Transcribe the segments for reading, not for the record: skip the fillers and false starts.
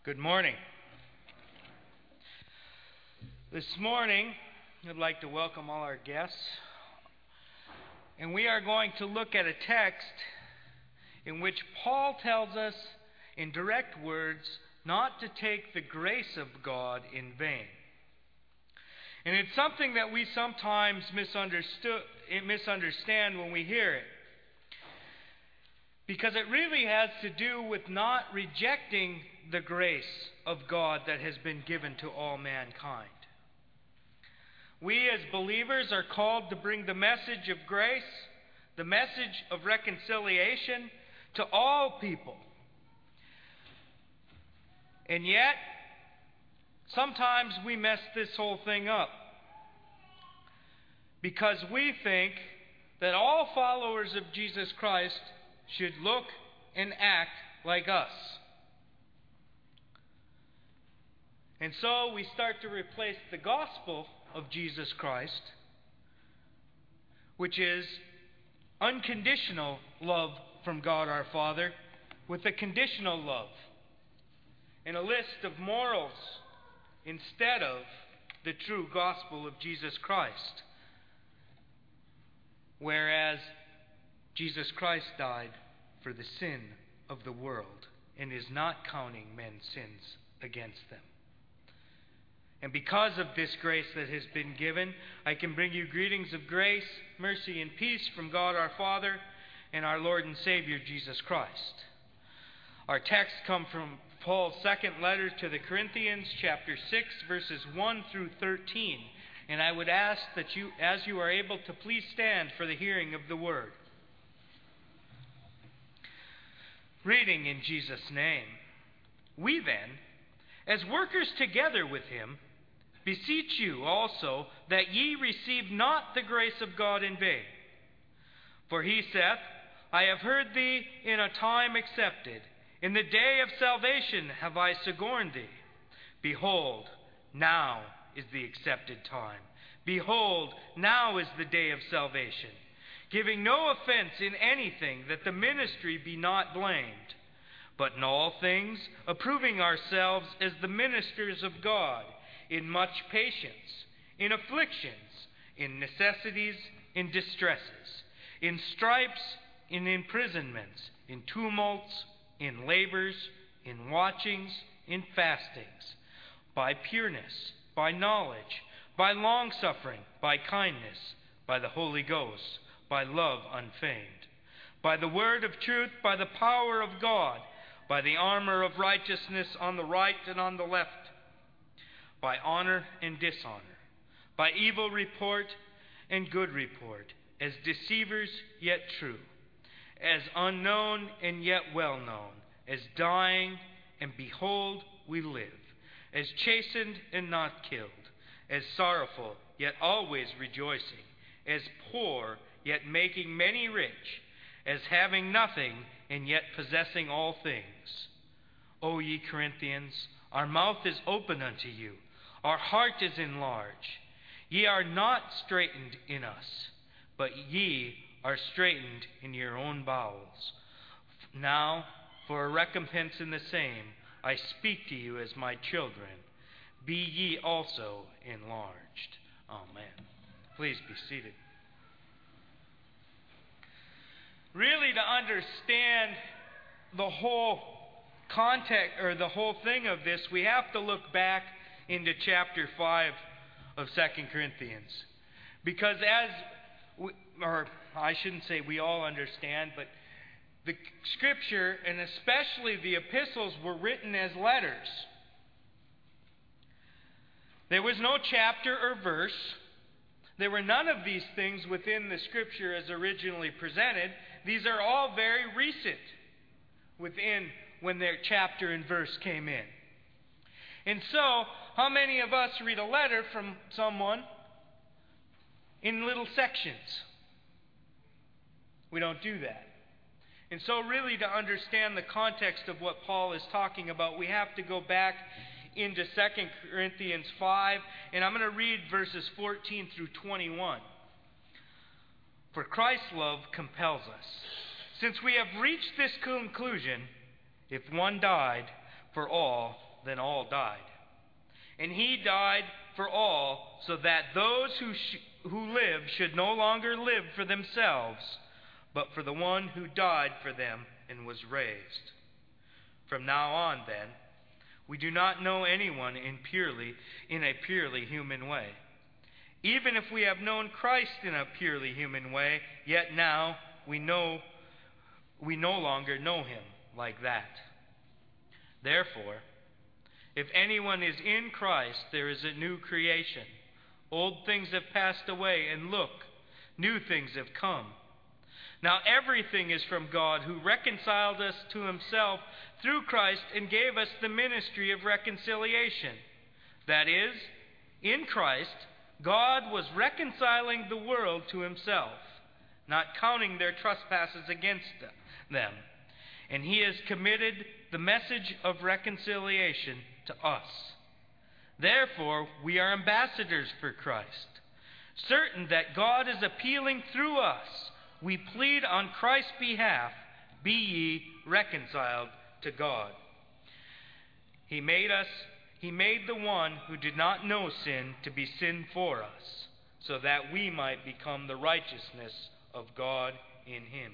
Good morning. This morning, I'd like to welcome all our guests. And we are going to look at a text in which Paul tells us in direct words not to take the grace of God in vain. And it's something that we sometimes misunderstand when we hear it. Because it really has to do with not rejecting the grace of God that has been given to all mankind. We as believers are called to bring the message of grace, the message of reconciliation to all people. And yet, sometimes we mess this whole thing up. Because we think that all followers of Jesus Christ should look and act like us. And so we start to replace the gospel of Jesus Christ, which is unconditional love from God our Father, with a conditional love and a list of morals instead of the true gospel of Jesus Christ. Whereas Jesus Christ died for the sin of the world and is not counting men's sins against them. And because of this grace that has been given, I can bring you greetings of grace, mercy, and peace from God our Father and our Lord and Savior Jesus Christ. Our texts come from Paul's second letter to the Corinthians, chapter 6, verses 1 through 13. And I would ask that you, as you are able, to please stand for the hearing of the word. Reading in Jesus' name. We then, as workers together with him, beseech you also that ye receive not the grace of God in vain. For he saith, I have heard thee in a time accepted. In the day of salvation have I sojourned thee. Behold, now is the accepted time. Behold, now is the day of salvation. Giving no offense in anything, that the ministry be not blamed, but in all things approving ourselves as the ministers of God, in much patience, in afflictions, in necessities, in distresses, in stripes, in imprisonments, in tumults, in labors, in watchings, in fastings, by pureness, by knowledge, by longsuffering, by kindness, by the Holy Ghost, by love unfeigned, by the word of truth, by the power of God, by the armor of righteousness on the right and on the left, by honor and dishonor, by evil report and good report, as deceivers yet true, as unknown and yet well known, as dying and behold we live, as chastened and not killed, as sorrowful yet always rejoicing, as poor yet making many rich, as having nothing and yet possessing all things. O ye Corinthians, our mouth is open unto you, our heart is enlarged. Ye are not straitened in us, but ye are straitened in your own bowels. Now, for a recompense in the same, I speak to you as my children. Be ye also enlarged. Amen. Please be seated. Really, to understand the whole context, or the whole thing of this, we have to look back into chapter 5 of 2 Corinthians. Because I shouldn't say we all understand, but the Scripture, and especially the epistles, were written as letters. There was no chapter or verse. There were none of these things within the Scripture as originally presented. These are all very recent within when their chapter and verse came in. And so, how many of us read a letter from someone in little sections? We don't do that. And so really, to understand the context of what Paul is talking about, we have to go back into 2 Corinthians 5, and I'm going to read verses 14 through 21. For Christ's love compels us, since we have reached this conclusion, if one died for all, then all died. And he died for all, so that those who live should no longer live for themselves, but for the one who died for them and was raised. From now on, then, we do not know anyone in a purely human way. Even if we have known Christ in a purely human way, yet now we no longer know him like that. Therefore, if anyone is in Christ, there is a new creation. Old things have passed away, and look, new things have come. Now everything is from God, who reconciled us to himself through Christ and gave us the ministry of reconciliation. That is, in Christ, God was reconciling the world to himself, not counting their trespasses against them. And he has committed the message of reconciliation to us. Therefore, we are ambassadors for Christ. Certain that God is appealing through us, we plead on Christ's behalf, be ye reconciled to God. He made the one who did not know sin to be sin for us, so that we might become the righteousness of God in him.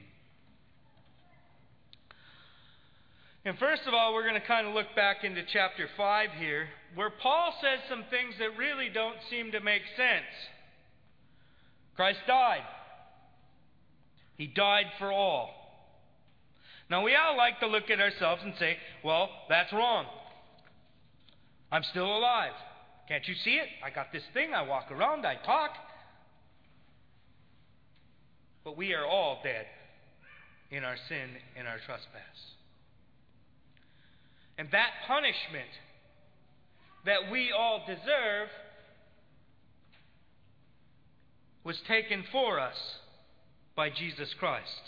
And first of all, we're going to kind of look back into chapter 5 here, where Paul says some things that really don't seem to make sense. Christ died. He died for all. Now, we all like to look at ourselves and say, well, that's wrong. I'm still alive. Can't you see it? I got this thing. I walk around. I talk. But we are all dead in our sin and our trespass. And that punishment that we all deserve was taken for us by Jesus Christ.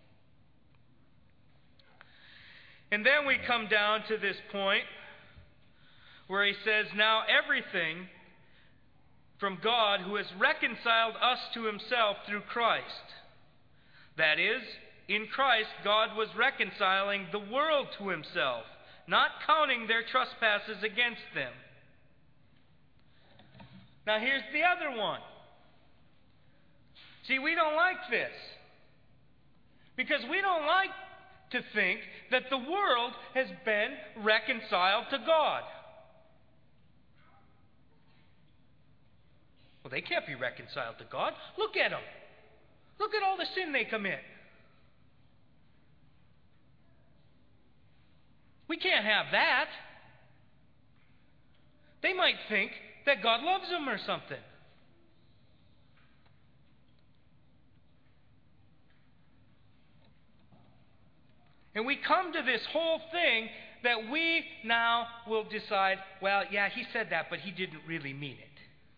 And then we come down to this point where he says, now everything from God, who has reconciled us to himself through Christ. That is, in Christ, God was reconciling the world to himself, not counting their trespasses against them. Now here's the other one. See, we don't like this. Because we don't like to think that the world has been reconciled to God. Well, they can't be reconciled to God. Look at them. Look at all the sin they commit. We can't have that. They might think that God loves them or something. And we come to this whole thing that we now will decide, well, yeah, he said that, but he didn't really mean it.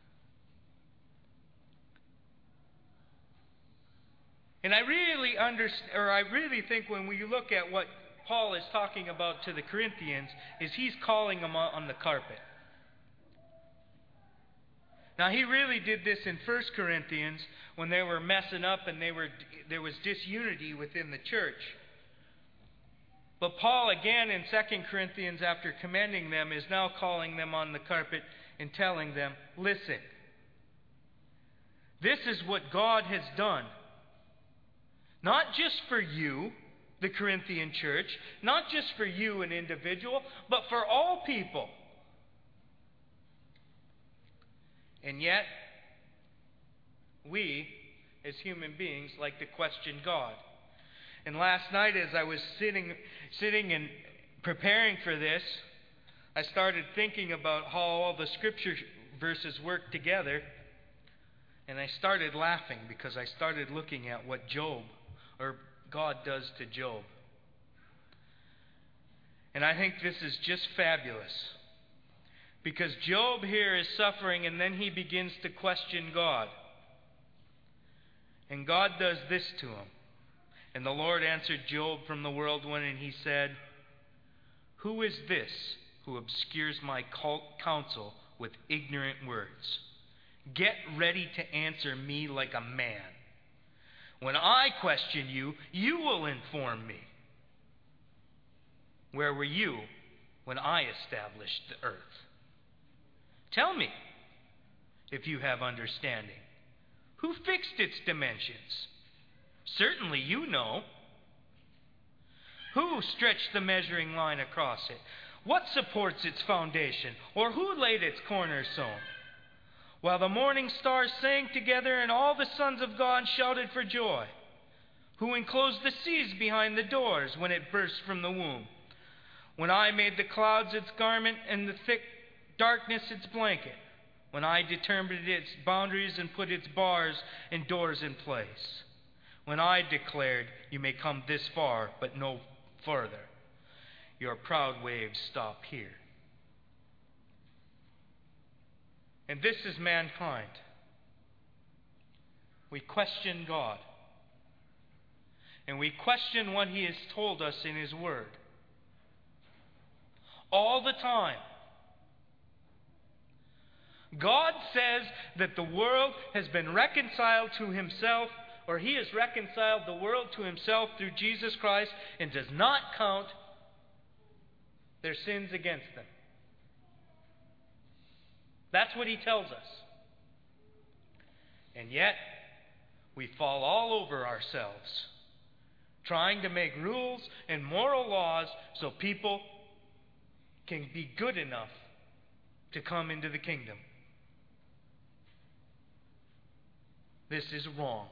And I really think when we look at what Paul is talking about to the Corinthians, is he's calling them on the carpet. Now, he really did this in 1 Corinthians when they were messing up and there was disunity within the church. But Paul, again in 2 Corinthians, after commending them, is now calling them on the carpet and telling them, listen, this is what God has done. Not just for you, the Corinthian church, not just for you, an individual, but for all people. And yet, we, as human beings, like to question God. And last night, as I was sitting and preparing for this, I started thinking about how all the scripture verses work together. And I started laughing because I started looking at what God does to Job. And I think this is just fabulous. Because Job here is suffering and then he begins to question God. And God does this to him. And the Lord answered Job from the whirlwind, and he said, who is this who obscures my counsel with ignorant words? Get ready to answer me like a man. When I question you, you will inform me. Where were you when I established the earth. Tell me, if you have understanding, who fixed its dimensions? Certainly you know. Who stretched the measuring line across it? What supports its foundation? Or who laid its cornerstone? While the morning stars sang together and all the sons of God shouted for joy. Who enclosed the seas behind the doors when it burst from the womb? When I made the clouds its garment and the thick darkness its blanket. When I determined its boundaries and put its bars and doors in place. When I declared, you may come this far, but no further. Your proud waves stop here. And this is mankind. We question God. And we question what He has told us in His Word. All the time. God says that the world has been reconciled to Himself, or He has reconciled the world to Himself through Jesus Christ and does not count their sins against them. That's what He tells us. And yet, we fall all over ourselves, trying to make rules and moral laws so people can be good enough to come into the kingdom. This is wrong.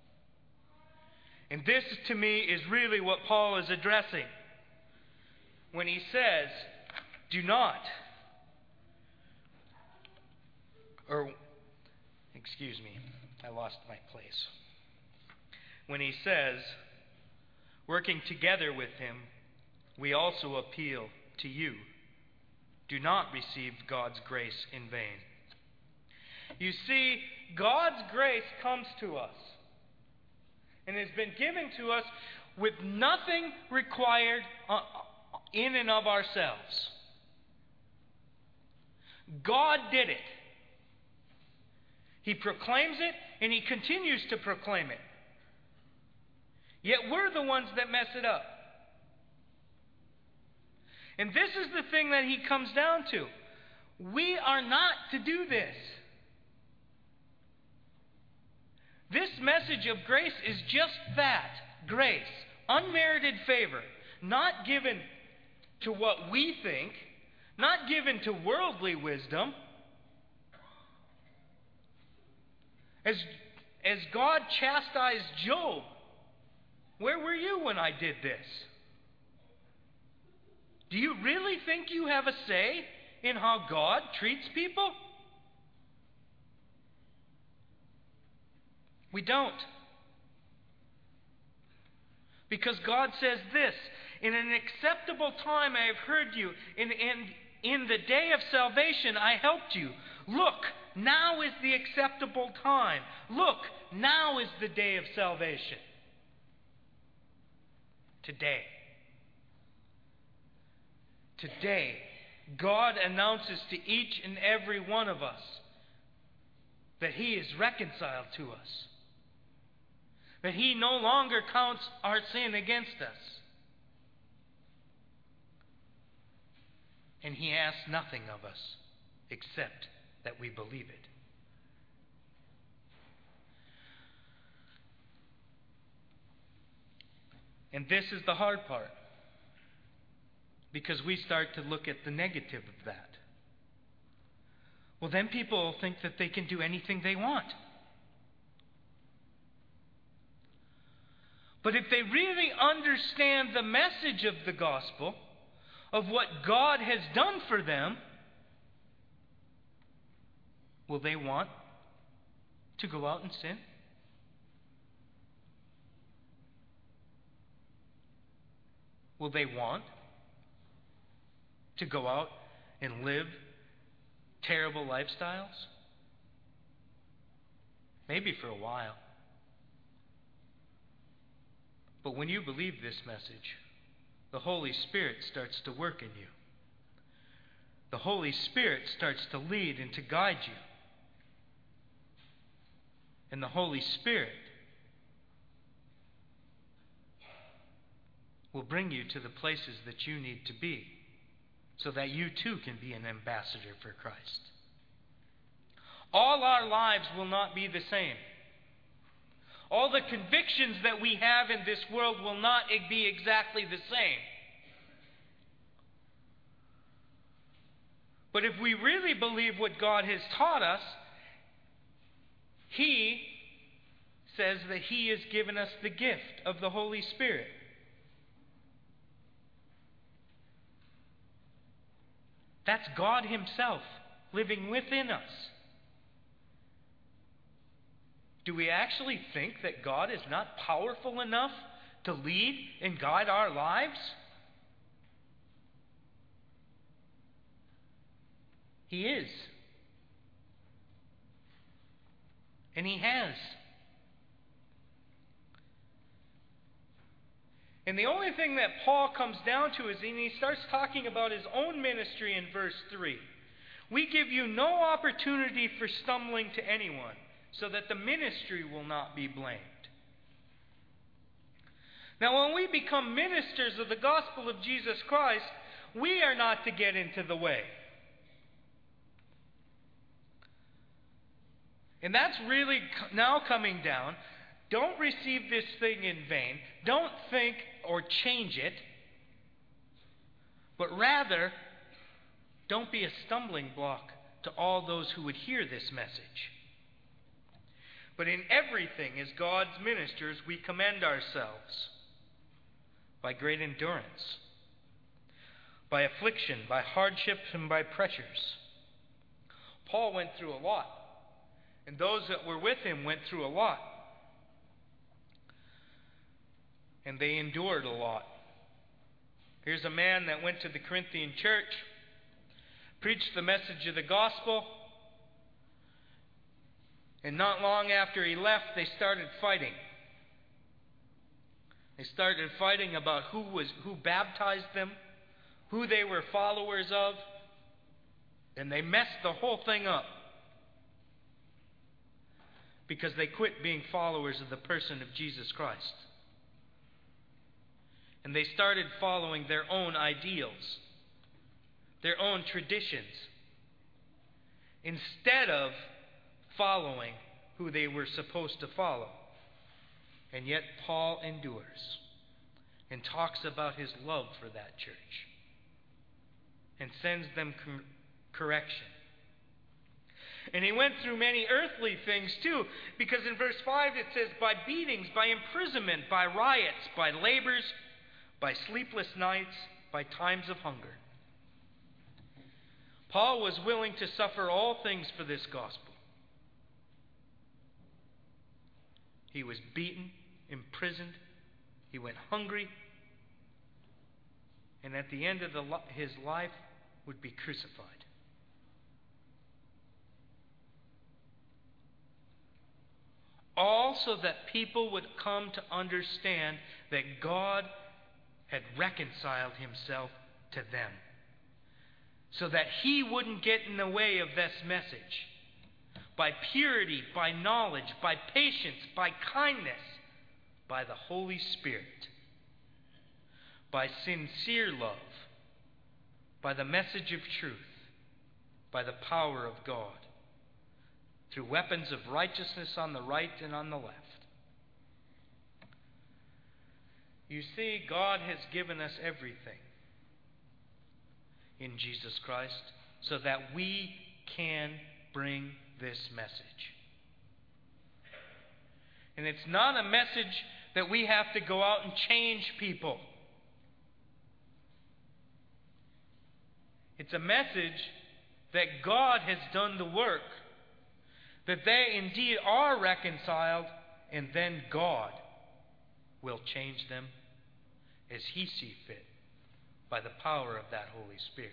And this, to me, is really what Paul is addressing when he says, do not, I lost my place. When he says, working together with Him, we also appeal to you. Do not receive God's grace in vain. You see, God's grace comes to us and has been given to us with nothing required in and of ourselves. God did it. He proclaims it, and He continues to proclaim it. Yet we're the ones that mess it up. And this is the thing that he comes down to. We are not to do this. This message of grace is just that, grace, unmerited favor, not given to what we think, not given to worldly wisdom. As God chastised Job, where were you when I did this? Do you really think you have a say in how God treats people? We don't. Because God says this, in an acceptable time I have heard you, in the day of salvation I helped you. Look, now is the acceptable time. Look, now is the day of salvation. Today. Today, God announces to each and every one of us that He is reconciled to us. That He no longer counts our sin against us. And He asks nothing of us except that we believe it. And this is the hard part. Because we start to look at the negative of that. Well, then people will think that they can do anything they want. But if they really understand the message of the gospel, of what God has done for them, will they want to go out and sin? Will they want to go out and live terrible lifestyles? Maybe for a while. But when you believe this message, the Holy Spirit starts to work in you. The Holy Spirit starts to lead and to guide you. And the Holy Spirit will bring you to the places that you need to be, so that you too can be an ambassador for Christ. All our lives will not be the same. All the convictions that we have in this world will not be exactly the same. But if we really believe what God has taught us, He says that He has given us the gift of the Holy Spirit. That's God Himself living within us. Do we actually think that God is not powerful enough to lead and guide our lives? He is. And He has. And the only thing that Paul comes down to is when he starts talking about his own ministry in verse 3. We give you no opportunity for stumbling to anyone, so that the ministry will not be blamed. Now, when we become ministers of the gospel of Jesus Christ, we are not to get into the way. And that's really now coming down. Don't receive this thing in vain. Don't think or change it. But rather, don't be a stumbling block to all those who would hear this message. But in everything, as God's ministers, we commend ourselves by great endurance, by affliction, by hardships, and by pressures. Paul went through a lot, and those that were with him went through a lot. And they endured a lot. Here's a man that went to the Corinthian church, preached the message of the gospel, and not long after he left, they started fighting. They started fighting about who baptized them, who they were followers of, and they messed the whole thing up because they quit being followers of the person of Jesus Christ. And they started following their own ideals, their own traditions, instead of following who they were supposed to follow. And yet Paul endures and talks about his love for that church and sends them correction. And he went through many earthly things too, because in verse 5 it says, by beatings, by imprisonment, by riots, by labors, by sleepless nights, by times of hunger. Paul was willing to suffer all things for this gospel. He was beaten, imprisoned, he went hungry, and at the end of his life would be crucified. All so that people would come to understand that God had reconciled Himself to them, so that He wouldn't get in the way of this message. By purity, by knowledge, by patience, by kindness, by the Holy Spirit, by sincere love, by the message of truth, by the power of God, through weapons of righteousness on the right and on the left. You see, God has given us everything in Jesus Christ so that we can bring this message. And it's not a message that we have to go out and change people. It's a message that God has done the work, that they indeed are reconciled, and then God will change them as He sees fit by the power of that Holy Spirit.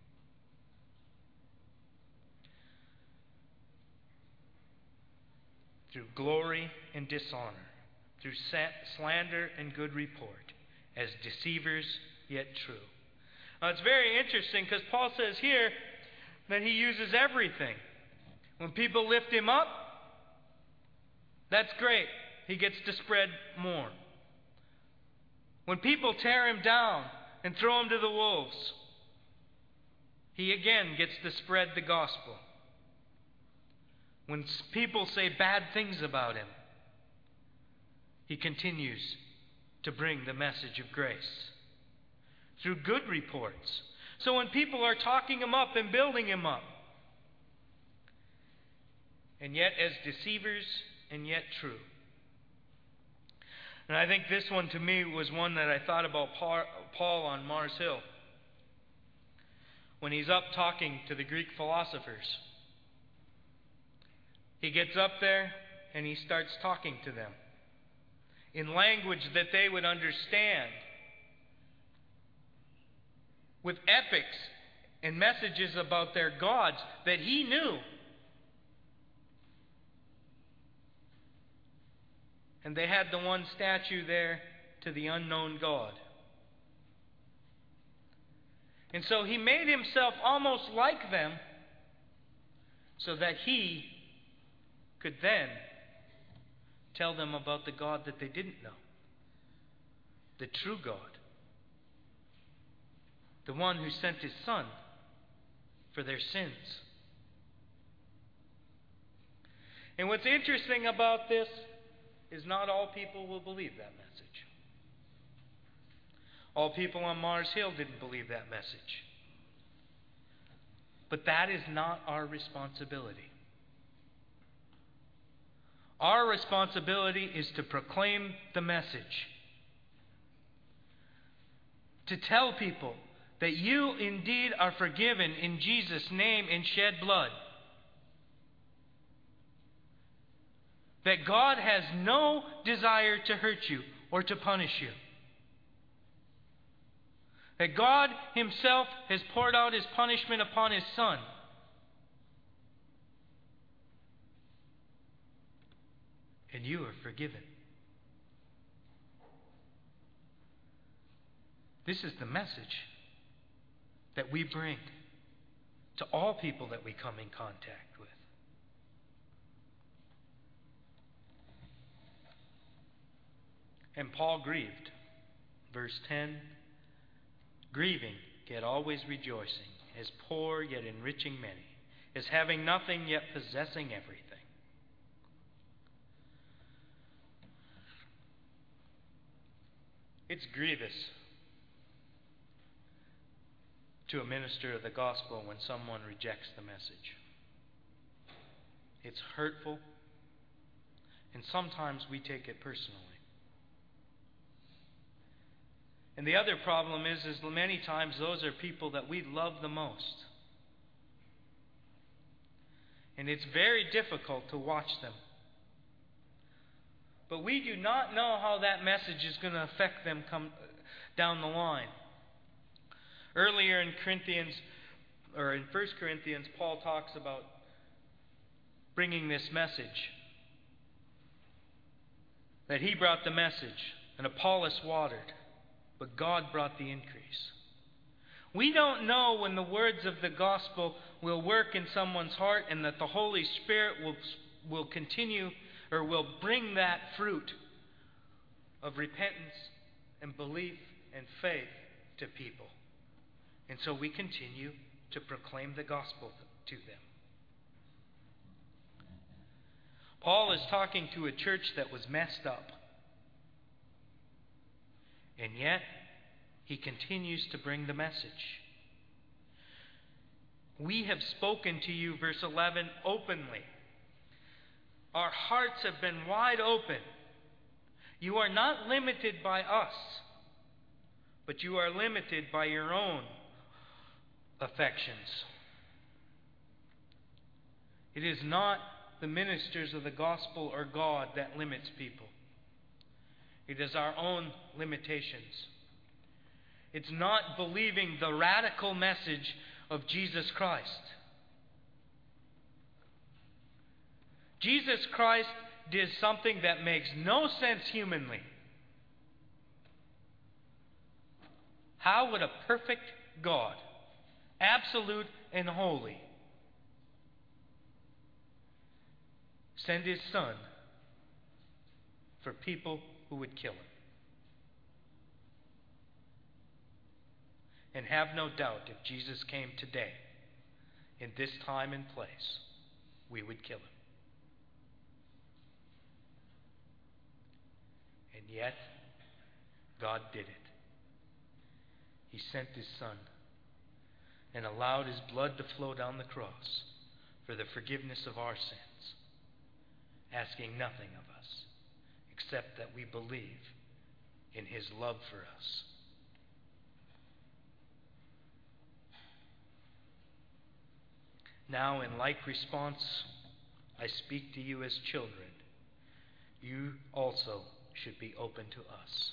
Through glory and dishonor, through slander and good report, as deceivers yet true. Now it's very interesting because Paul says here that he uses everything. When people lift him up, that's great. He gets to spread more. When people tear him down and throw him to the wolves, he again gets to spread the gospel. When people say bad things about him, he continues to bring the message of grace through good reports. So when people are talking him up and building him up, and yet as deceivers and yet true. And I think this one to me was one that I thought about Paul on Mars Hill. When he's up talking to the Greek philosophers. He gets up there and he starts talking to them in language that they would understand, with epics and messages about their gods that he knew. And they had the one statue there to the unknown God. And so he made himself almost like them so that he could then tell them about the God that they didn't know. The true God. The one who sent his Son for their sins. And what's interesting about this is not all people will believe that message. All people on Mars Hill didn't believe that message. But that is not our responsibility. Our responsibility is to proclaim the message. To tell people that you indeed are forgiven in Jesus' name and shed blood. That God has no desire to hurt you or to punish you. That God himself has poured out his punishment upon his Son. And you are forgiven. This is the message that we bring to all people that we come in contact with. And Paul grieved. Verse 10, grieving, yet always rejoicing, as poor, yet enriching many, as having nothing, yet possessing everything. It's grievous to a minister of the gospel when someone rejects the message. It's hurtful, and sometimes we take it personally. And the other problem is many times those are people that we love the most. And it's very difficult to watch them. But we do not know how that message is going to affect them down the line. Earlier in 1 Corinthians, Paul talks about bringing this message. That he brought the message, and Apollos watered, but God brought the increase. We don't know when the words of the gospel will work in someone's heart and that the Holy Spirit will continue or will bring that fruit of repentance and belief and faith to people. And so we continue to proclaim the gospel to them. Paul is talking to a church that was messed up. And yet, he continues to bring the message. We have spoken to you, verse 11, openly. Our hearts have been wide open. You are not limited by us, but you are limited by your own affections. It is not the ministers of the gospel or God that limits people. It is our own limitations. It's not believing the radical message of Jesus Christ. Jesus Christ did something that makes no sense humanly. How would a perfect God, absolute and holy, send his Son for people who would kill him? And have no doubt, if Jesus came today, in this time and place, we would kill him. And yet, God did it. He sent his Son and allowed his blood to flow down the cross for the forgiveness of our sins, asking nothing of us except that we believe in his love for us. Now, in like response, I speak to you as children. You also should be open to us.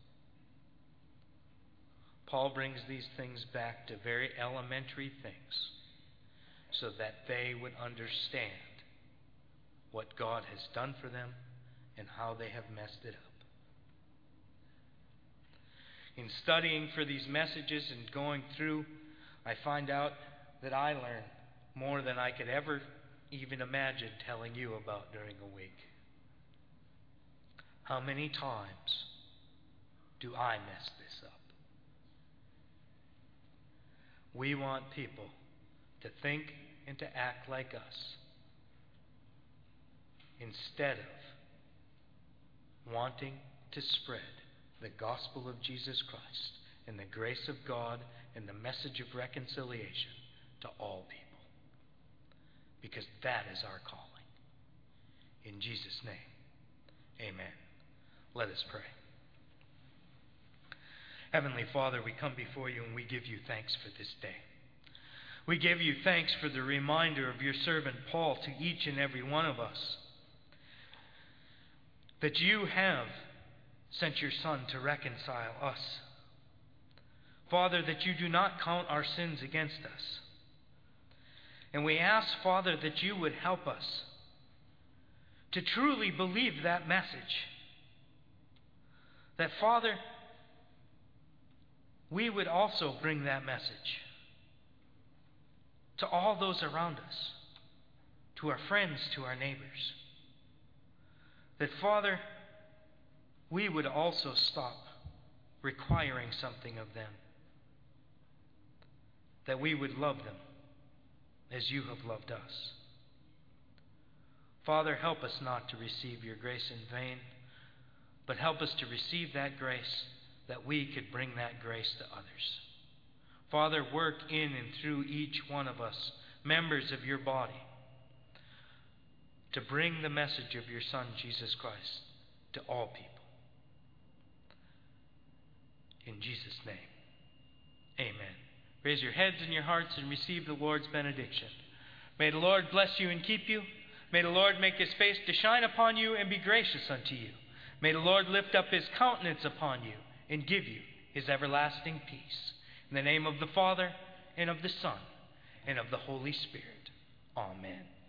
Paul brings these things back to very elementary things so that they would understand what God has done for them and how they have messed it up. In studying for these messages and going through, I find out that I learn more than I could ever even imagine telling you about during a week. How many times do I mess this up? We want people to think and to act like us instead of wanting to spread the gospel of Jesus Christ and the grace of God and the message of reconciliation to all people. Because that is our calling. In Jesus' name, amen. Let us pray. Heavenly Father, we come before you and we give you thanks for this day. We give you thanks for the reminder of your servant Paul to each and every one of us that you have sent your Son to reconcile us. Father, that you do not count our sins against us. And we ask, Father, that you would help us to truly believe that message. That, Father, we would also bring that message to all those around us, to our friends, to our neighbors. That, Father, we would also stop requiring something of them. That we would love them as you have loved us. Father, help us not to receive your grace in vain, but help us to receive that grace that we could bring that grace to others. Father, work in and through each one of us, members of your body, to bring the message of your Son, Jesus Christ, to all people. In Jesus' name, amen. Raise your heads and your hearts and receive the Lord's benediction. May the Lord bless you and keep you. May the Lord make his face to shine upon you and be gracious unto you. May the Lord lift up his countenance upon you and give you his everlasting peace. In the name of the Father, and of the Son, and of the Holy Spirit. Amen.